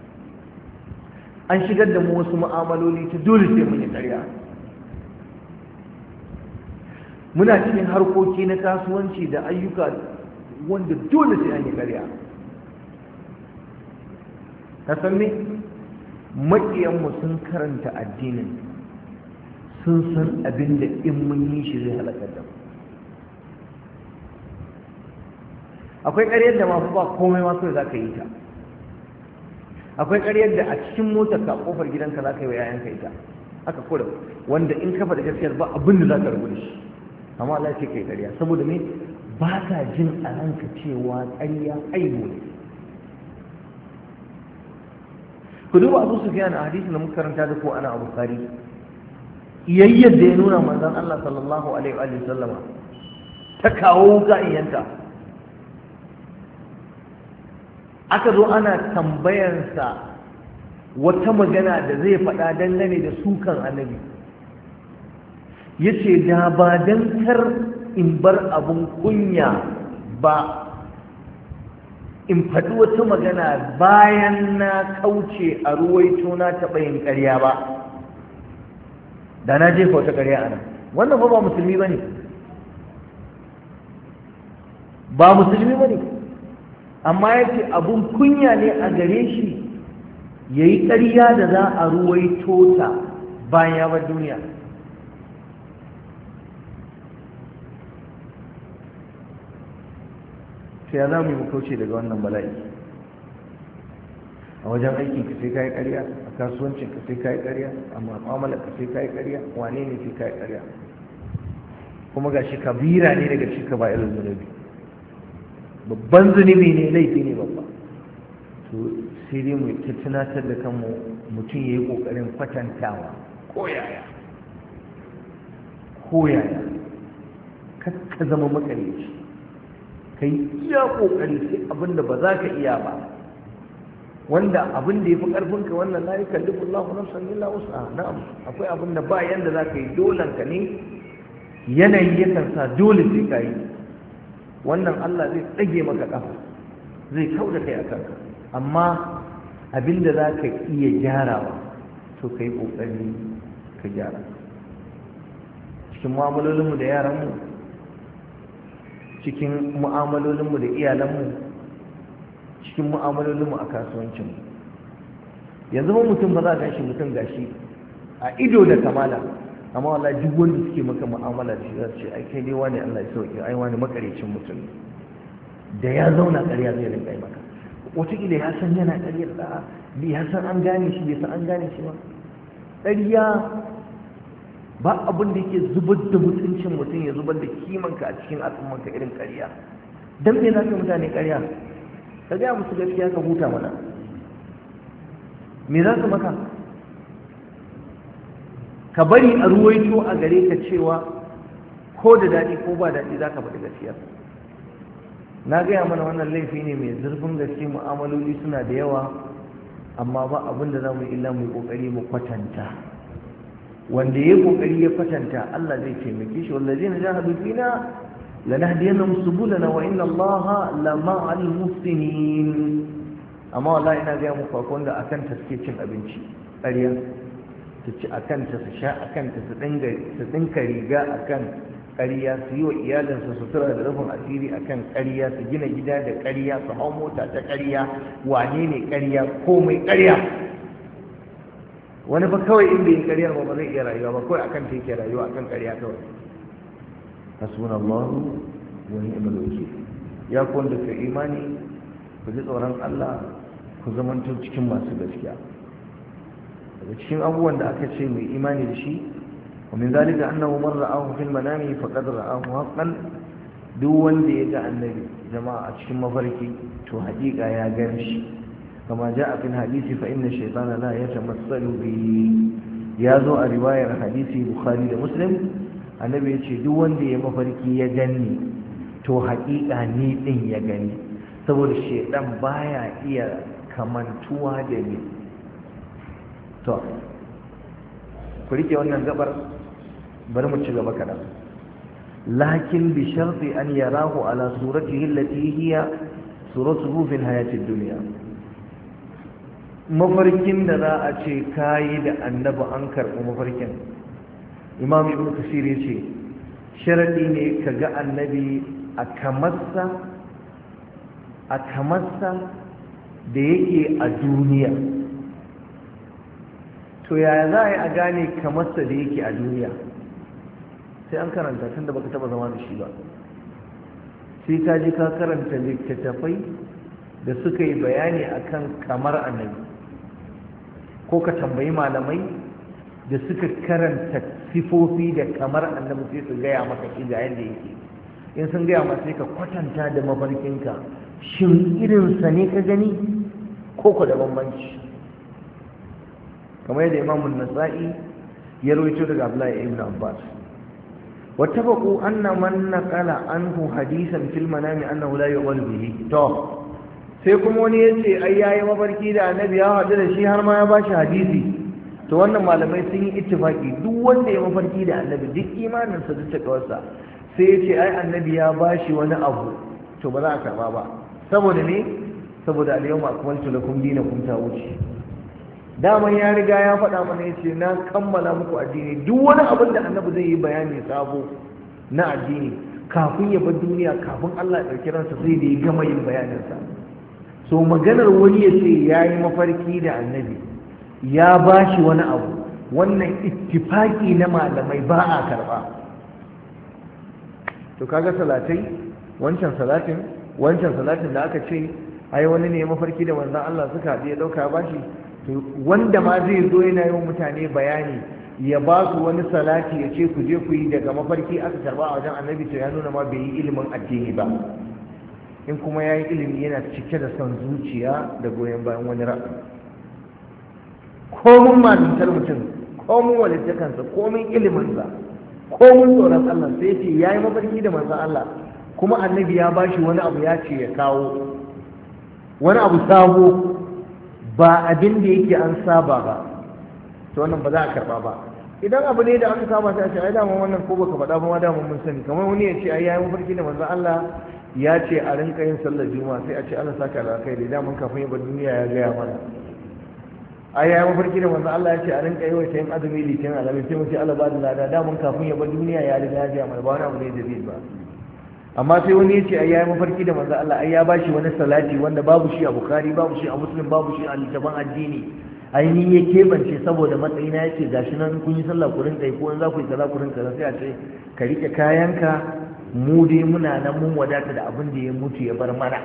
an shigar da mu wasu mu'amaloli ta dole sai mun yi ƙarya. Muna cikin harkoki na kasuwanci da ayyuka wanda dole sai an yi ƙarya. Ka san me? Maƙiyanmu sun karanta addinin, sun san abin da in mun yi shi zai halakar da mu. Akwai ƙaryar da mafi ba komai ma kawai za ka yi ta. Akwai ƙaryar da a cikin motar ka ƙofar gidanka za ka yi wa yayanka ita, haka kura, wanda in kafa da gaskiyar ba abin da za ka rabu da shi. Amma Allah ce kai ƙarya saboda me? Ba ka jin a ranka cewa ƙarya aibu ne. Ku duba Abu Sufyan a hadisin da muka karanta da ko ana Abu Bukhari, iyayyar da ya nuna manzon Allah sallallahu alaihi wa sallama ta kawo wuka iyanta. Aka zo ana tambayarsa wata magana da zai faɗa dangane da sukan annabi, ya ce da ba don kar in bar abin kunya ba in faɗi wata magana bayan na kauce a ruwaito na taɓa yin ƙarya ba, da na jefa wata ƙarya a nan. Wannan ba ba musulmi ba ne, ba musulmi ba ne, amma ya ce abin kunya ne a gare shi ya yi ƙarya da za a ruwaito ta bayan ya bar duniya. sai ya za mu yi mu kauce daga wannan bala'i. A wajen aikin ka sai kai ƙarya, a kasuwancin ka sai kai ƙarya, a mu'amalar ka sai kai ƙarya, wane ne sai kai ƙarya. Kuma gashi kabira ne daga cikin kaba'irul zunubi, babban zunubi ne, laifi ne babba. To sai dai mu ta tunatar da kanmu, mutum ya yi ƙoƙarin kwatantawa ko yaya ko yaya ka zama makareci, ka yi iya ƙoƙari sai abin da ba za ka iya ba, wanda abin da ya fi ƙarfinka, wannan la yukallifu Allahu nafsan illa wus'aha. Na'am, akwai abin da ba yanda za ka yi, dolan ka ne, yanayi yakan sa dole sai ka yi. Wannan Allah zai tsage maka ƙafa, zai kau da kai a kanka, amma abin da za ka iya gyarawa to ka yi ƙoƙari ka gyara. Cikin mu'amalolinmu da yaranmu, cikin mu'amalolinmu da iyalanmu, cikin mu'amalolinmu a kasuwancinmu. Yanzu mun mutum ba za a gan shi mutum gashi a ido da kamala, amma wallahi duk wanda suke maka mu'amala da shi za su ce ai kai dai wani Allah ya sauke, ai wani makarecin mutum da ya zauna ƙarya zai rinka yi maka. Wataƙila ya san yana ƙaryar da ya san an gane shi, bai san an gane shi ba. Ƙarya ba abin da yake zubar da mutuncin mutum, ya zubar da kimanka a cikin al'ummanka irin ƙarya. Dan me za ka mutane ƙarya? Ka gaya musu gaskiya ka huta mana. Me za su maka? Ka bari a ruwaito a gare ka cewa ko da daɗi ko ba daɗi za ka faɗi gaskiya. Na gaya mana wannan laifi ne mai zurfin gaske, mu'amaloli suna da yawa, amma ba abin da za mu yi illa mu yi ƙoƙari mu kwatanta. Wanda ya yi ƙoƙari ya kwatanta, Allah zai taimake shi. wallazina jahadu fina lanahdiyannahum subulana wa inna Allaha lama'al muhsinin. Amma wallahi ina gaya muku akwai wanda akan ta suke cin abinci, ƙarya, su ci akan ta, su sha akan ta, su dinka riga akan ƙarya, su yi wa iyalinsa sutura da rufin asiri akan ƙarya, su gina gida da ƙarya, su hau mota ta ƙarya, wane ne ƙarya, komai ƙarya. Wani ba kawai in bai yi ƙaryar ba ba zai iya rayuwa ba, kawai akan ta yake rayuwa akan ƙarya kawai. Hasbunallahu wa ni'mal wakeel. Ya ku wanda ka imani, ku ji tsoron Allah, ku zamanto cikin masu gaskiya. Daga cikin abubuwan da aka ce mai imani da shi, ومن ذلك أنه من رآه في المنام فقد رآه حقا. duk wanda ya ga annabi jama'a a cikin mafarki to haƙiƙa ya gan shi, kama ja a fil hadisi fa inna shaytana la yatamassalu bi. Ya zo a riwayar hadisi Bukhari da Muslim, annabi ya ce duk wanda ya mafarki ya ganni to haƙiƙa ni din ya gani, saboda shaytan baya iya kamantuwa da ni. To ku rike wannan gabar, bari mu ci gaba kaɗan. lakin bi sharti an yarahu ala suratihi allati hiya suratuhu fil hayatid dunya. mafarkin da za a ce kayi da annabi an karɓi mafarkin, imam ibn kasir ya ce sharadi ne ka ga annabi a kamarsa a kamarsa da yake a duniya. to yaya za a yi a gane kamarsa da yake a duniya? sai an karanta, tun da baka taba zama da shi ba. sai ka ji ka karanta littattafai da suka yi bayani akan kamar annabi, ko ka tambayi malamai da suka karanta sifofi da kamar annabi sai su gaya maka shi ga yadda yake. in sun gaya maka sai ka kwatanta da mafarkinka, shin irinsa ne ka gani ko ku da bambanci? kamar yadda imamun nasa'i ya rawaito daga Abdullahi ibn Abbas. wattafaqu anna man naqala anhu hadisan fil manami annahu la yuqalu bihi. to sai kuma wani yace ai yayi mafarki da annabi ya hadu da shi har ma ya bashi hadisi. to wannan malamai sun yi ittifaki, duk wanda ya mafarki da annabi duk imanin sa duk takawarsa sai yace ai annabi ya bashi wani abu, to ba za a karba ba. saboda ne? saboda al-yawma akmaltu lakum dinakum ta wuce. daman ya riga ya faɗa mana ya ce na kammala muku addini. duk wani abin da annabi zai yi bayani sabo na addini kafin ya bar duniya, kafin Allah ya ɗauki ransa, sai da ya gama yin bayaninsa. so maganar wani ya ce ya yi mafarki da annabi ya ba shi wani abu, wannan ittifaki na malamai ba a karɓa. to kaga salatai, wancan salatin wancan salatin da aka ce ai wani ne mafarki da manzon Allah suka haɗu ya ɗauka ya bashi, to wanda ma zai zo yana yi wa mutane bayani ya ba su wani salati ya ce ku je ku yi daga mafarki aka karba a wajen annabi, to ya nuna ma bai yi ilimin addini ba. In kuma ya yi ilimi yana cike da son zuciya da goyon bayan wani ra'ayi. Komun malintar mutum, komun walittakansa, komun iliminsa, komun tsoron Allah sai ce ya yi mafarki da manzon Allah kuma annabi ya ba shi wani abu ya ce ya kawo wani abu sabo ba abin da yake an saba ba, to wannan ba za a karba ba. Idan abu ne da aka saba sai a ce ai dama wannan ko baka faɗa ba ma dama mun sani, kamar wani ya ce ai yayi mafarki da manzon Allah ya ce a rinka yin sallar juma'a, sai a ce Allah saka da kai da mun kafin ya bar duniya ya gaya mana. Ai yayi mafarki da manzon Allah ya ce a rinka yawaita yin azumi litinin alamin, sai mu ce Allah ba da lada da mun kafin ya bar duniya ya riga ya gaya mana, ba wani abu ne da zai ba. Amma sai wani ya ce ai yayi mafarki da manzon Allah ai ya bashi wani salati wanda babu shi a Bukhari, babu shi a Muslim, babu shi a littafin addini, ainihin ya keɓance saboda matsayina ya ce gashi nan kun yi sallah ku rinka yi, ko in za ku yi kaza ku rinka sai a ce ka rike kayanka, mu dai muna nan mun wadata da abin da ya mutu ya bar mana.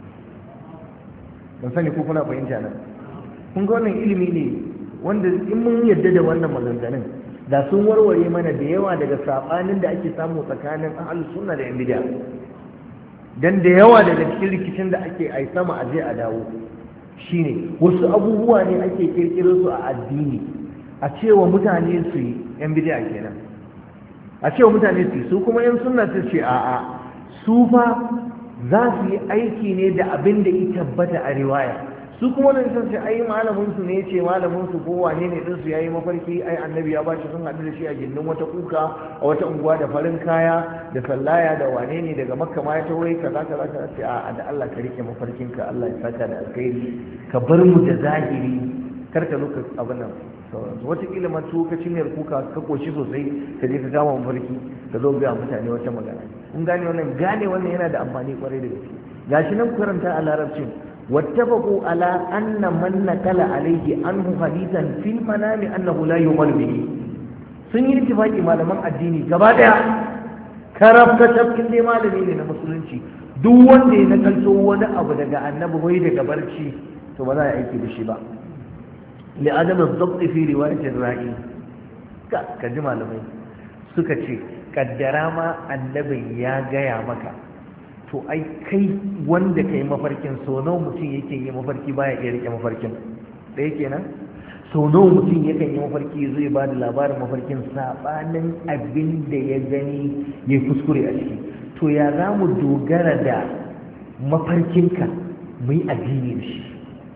ban sani ko kuna fahimta nan. Kun ga wannan ilimi ne wanda in mun yarda da wannan maganganun da sun warware mana da yawa daga sabanin da ake samu tsakanin ahlus sunna da yan bid'a. Dan da yawa daga cikin rikicin da ake ai sama aje a dawo shine wasu abubuwa ne ake kirkiro su a addini a cewa mutane su yi, yan bid'a kenan, a cewa mutane su yi, su kuma yan sunna su ce a'a su fa za su yi aiki ne da abin da ya tabbata a riwaya. Su kuma nan sun ce ai malamin su ne yace malamin su ko wane ne din su yayi mafarki ai annabi ya bashi sun haɗu da shi a gindin wata kuka a wata unguwa da farin kaya da sallaya da wane ne daga makka ma ya tawaye kaza kaza kaza sai a da Allah ka rike mafarkin ka, Allah ya saka da alkhairi, ka bar mu da zahiri kar ka luka abin nan sauransu. Wata kila ma tuwo ka cinyar kuka ka koshi sosai ka je ka gama mafarki ka zo ga mutane wata magana. Kun gane wannan, gane wannan yana da amfani kwarai da gaske. Gashi nan karanta a larabcin واتفقوا على أن من نقل عليه عنه حديثا في المنام أنه لا يقبل به. sun yi ittifaqi malaman addini gaba daya karab ka tafkin dai malami ne na musulunci, duk wanda ya nakalto wani abu daga annabi wai daga barci to ba za a aiki da shi ba, li adam az-zabt fi riwayat ar-ra'i. ka kaji malamai suka ce kaddara ma annabin ya gaya maka, to ai kai wanda kai mafarkin so nawa mutum yake yi mafarki baya iya rike mafarkin da yake nan, so nawa mutum yakan yi mafarki zai ba da labarin mafarkin sabanin abin da ya gani ya kuskure a ciki. To ya za mu dogara da mafarkinka mu yi addini da shi?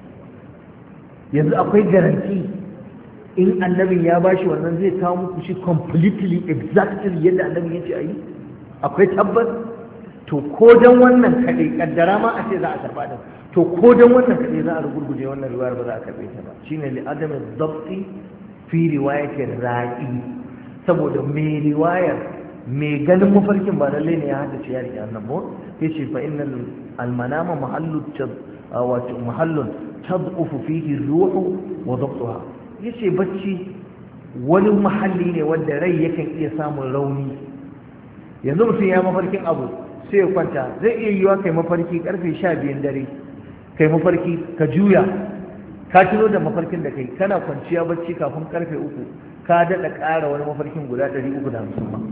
Yanzu akwai garanti in annabin ya bashi wannan zai kawo muku shi completely exactly yadda annabin ya ce a yi? Akwai tabbas? To ko dan wannan kaɗai kaddara ma a ce za a karɓa da, to ko dan wannan kaɗai za a rugurguje wannan riwayar ba za a karɓe ta ba. Shine li adam ad-dabti fi riwayatir ra'i, saboda mai riwayar mai ganin mafarkin ba lalle ne ya haddace ya riƙe annan ba. Yace fa innal al-manama mahallu wato mahallun tad'ufu fihi ar-ruhu wa dabtuha. Yace bacci wani mahalli ne wanda rai yakan iya samun rauni. Yanzu mutum ya mafarkin abu sai ya kwanta, zai iya yiwa kai mafarki karfe sha biyun dare, kai mafarki ka juya ka tuno da mafarkin da kai kana kwanciya bacci kafin karfe uku ka daɗa ƙara wani mafarkin guda ɗari uku da hamsin ma.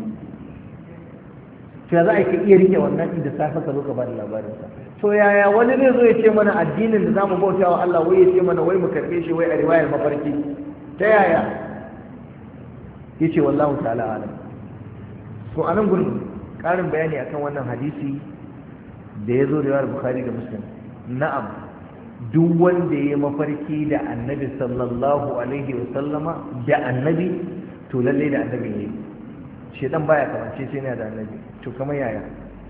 To za a iya rike wannan inda safe ka zo ka ba da labarinsa. To yaya wani zai zo ya ce mana addinin da zamu bauta wa Allah wai ya ce mana wai mu karɓe shi wai a riwayar mafarki? Ta yaya? Yace wallahu ta'ala alam. So anan gurin ƙarin bayani akan wannan hadisi da ya zo da yawar Bukhari da Muslim. Na'am, duk wanda ya mafarki da annabi sallallahu alaihi wa sallama da annabi to lalle da annabi ne. Shedan baya kamance sai ne da annabi. To kamar yaya?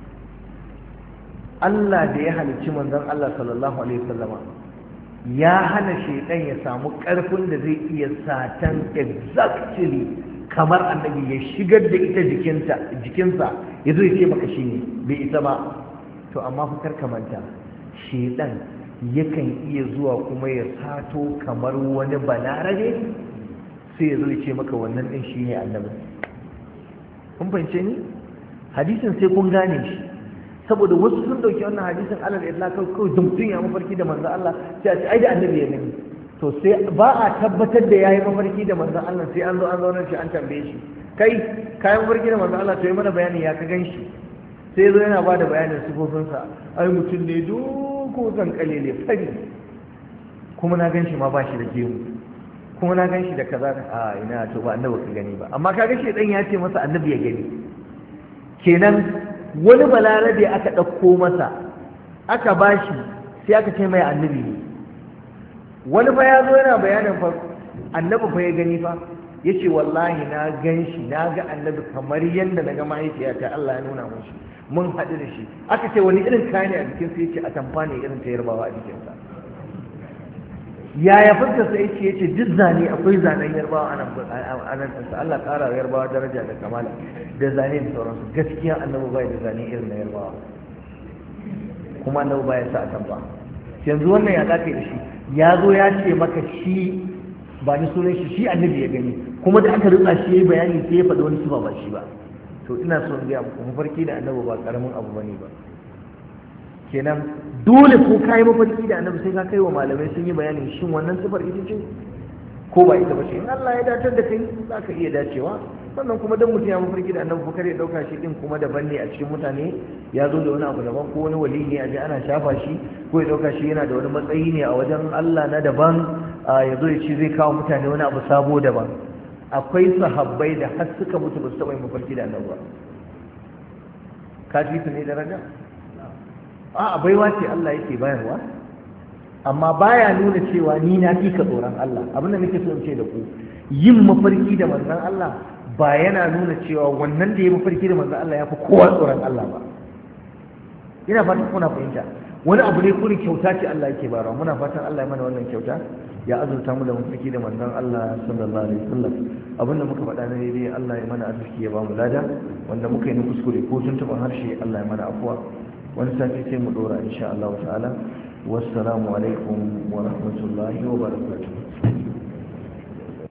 Allah da ya halicci manzon Allah sallallahu alaihi wa sallama ya hana shedan ya samu ƙarfin da zai iya satan exactly kamar annabi ya shigar da ita jikinta jikinsa ya zo ya ce maka shi ne, bai isa ba. To amma fakar kamanta shedan yakan iya zuwa kuma ya sato kamar wani balarabe sai ya zo ya ce maka wannan din shi ne annabi. Kun fahimce ni? Hadisin sai kun gane shi. saboda wasu sun dauki wannan hadisin alal itlaq kawai da mutum ya mafarki da manzon Allah sai a ce ai da annabi ya gani to sai ba a tabbatar da yayi mafarki da manzon Allah sai an zo an zauna shi an tambaye shi kai kayan mafarki da manzon Allah to yi mana bayani ya ka ganshi sai zo yana bada bayanin sifofinsa ai mutum ne dogo zan kalele fari kuma na ganshi ma ba shi da gemu kuma na ganshi da kaza a ina to ba annabi ka gani ba amma kaga shedan ya ce masa annabi ya gani kenan wani balarabe aka ɗauko masa aka bashi sai aka ce mai annabi ne wani fa ya zo yana bayanin fa annabi fa ya gani fa ya ce wallahi na gan shi na ga annabi kamar yadda na ga mahaifiyata Allah ya nuna mun shi mun haɗu da shi aka ce wani irin kaya ne a jikinsa ya ce a tamfa ne irin ta yarbawa a jikinsa yaya fuskar sai ce yace duk zane akwai zanen yarbawa anan anan Allah ƙara yarbawa daraja da kamala da zane da sauransu gaskiya annabi bai da zane irin na yarbawa kuma annabi bai sa a ba yanzu wannan ya zaka da shi ya zo ya ce maka shi ba ni sunan shi shi annabi ya gani kuma da aka rutsa shi yayi bayani sai ya faɗi wani sifa ba shi ba to ina so in ga muku mafarki da annabi ba karamin abu bane ba kenan dole ko kai mafarki da annabi sai ka kai wa malamai sun yi bayanin shin wannan sifar ita ce ko ba ita ba ce in Allah ya datar da kai za ka iya dacewa sannan kuma dan mutum ya mafarki da annabi kare ya dauka shi din kuma daban ne a cikin mutane ya zo da wani abu daban ko wani wali ne a je ana shafa shi ko ya dauka shi yana da wani matsayi ne a wajen Allah na daban ya zo ya ce zai kawo mutane wani abu sabo daban akwai sahabbai da har suka mutu ba su taɓa yin mafarki da annabi ba ka ji su ne daraja a baiwa ce Allah yake bayarwa amma baya nuna cewa ni na fi ka tsoron Allah abinda nake so in ce da ku yin mafarki da manzon Allah ba yana nuna cewa wannan da ya mafarki da manzon Allah ya fi kowa tsoron Allah ba ina fatan kuna fahimta wani abu ne kuri kyauta ce Allah yake bayarwa muna fatan Allah ya mana wannan kyauta ya azurta mu da mafarki da manzon Allah sallallahu alaihi wasallam abinda muka faɗa na daidai Allah ya mana arziki ya ba mu lada wanda muka yi na kuskure ko tuntuɓar harshe Allah ya mana afuwa wani sati sai mu dora insha Allah ta'ala wassalamu alaikum wa rahmatullahi wa barakatuh